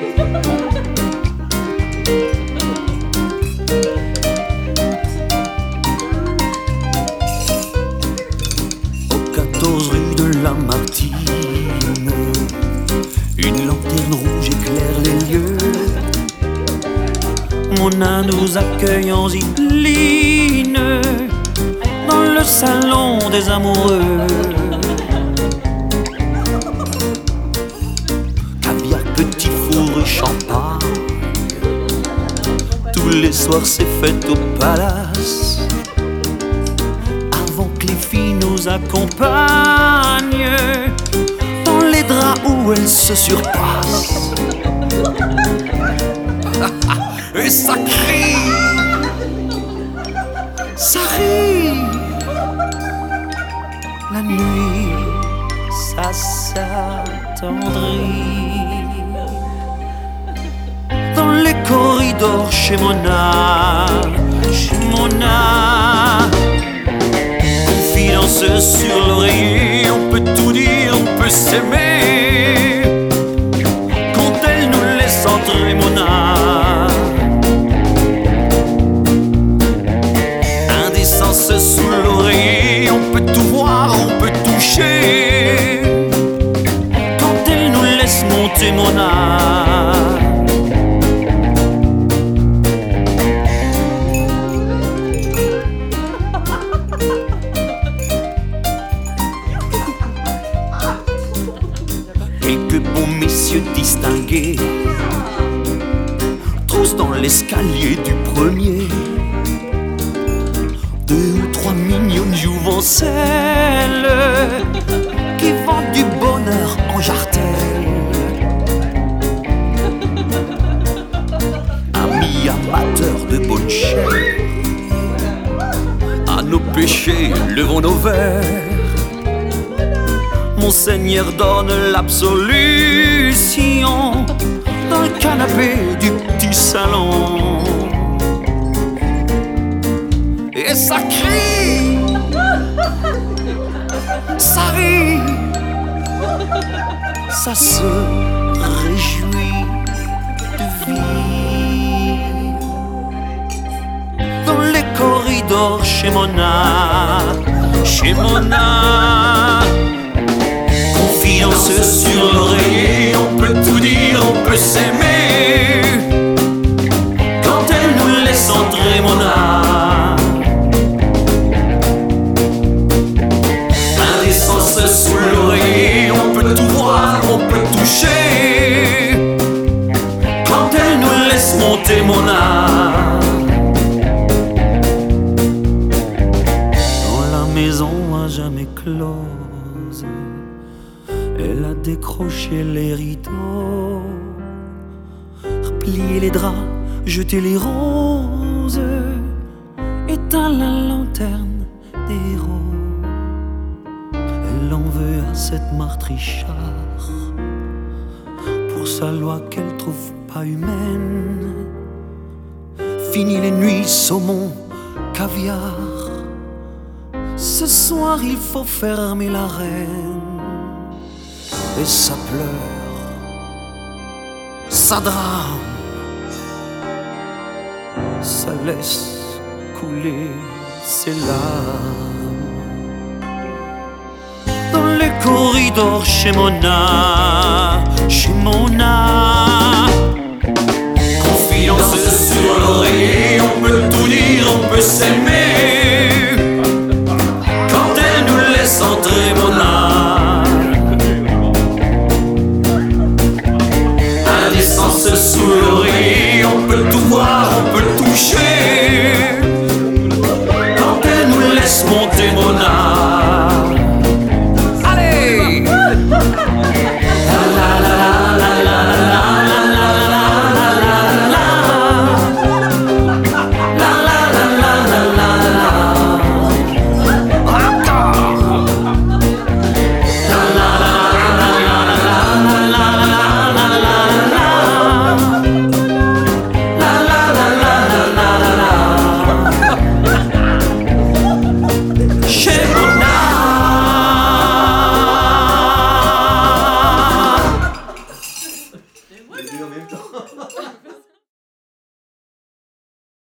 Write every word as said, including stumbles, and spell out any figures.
quatorze rue de Lamartine, une lanterne rouge éclaire les lieux. Mona nous accueille en zibeline dans le salon des amoureux. Caviar, petit four et champagne, tous les soirs c'est fête au palace. Avant que les filles nous accompagnent dans les draps où elles se surpassent. Et ça crie, ça rit. La nuit, ça s'attendrit. Dans les corridors chez Mona, chez Mona. Confidence sur l'oreiller, on peut tout dire, on peut s'aimer. Quand elle nous laisse entrer, Mona. Sous l'oreiller, on peut tout voir, on peut toucher. Quand elle nous laisse monter, Mona. Quelques bons messieurs distingués troussent dans l'escalier du premier. Deux ou trois mignonnes jouvencelles qui vendent du bonheur en jartelle. Amis amateurs de bonne chair, à nos péchés levons nos verres. Monseigneur donne l'absolution dans le canapé du petit salon. Et ça crie, ça rit, ça se réjouit de vivre. Dans les corridors chez Mona, chez Mona. Confiance sur l'oreiller, on peut tout dire, on peut s'aimer. Quand elle nous laisse entrer, Mona. Sous l'oreiller, on peut tout voir, on peut toucher. Quand elle nous laisse monter, Mona. Dans la maison à jamais close, elle a décroché les rideaux, replié les draps, jeté les roses, éteint la lanterne des roses. Elle en veut à cette martrichard pour sa loi qu'elle trouve pas humaine. Fini les nuits, saumon, caviar. Ce soir il faut fermer la reine. Et ça pleure, ça drame, ça laisse couler ses larmes. Dans les corridors chez Mona, chez Mona. Confiance sur l'oreiller, on peut tout dire, on peut s'aimer. Quand elle nous laisse entrer, Mona. Indécence sous l'oreiller, on peut tout voir, on peut toucher. Quand elle nous laisse monter, Mona. les deux en même temps.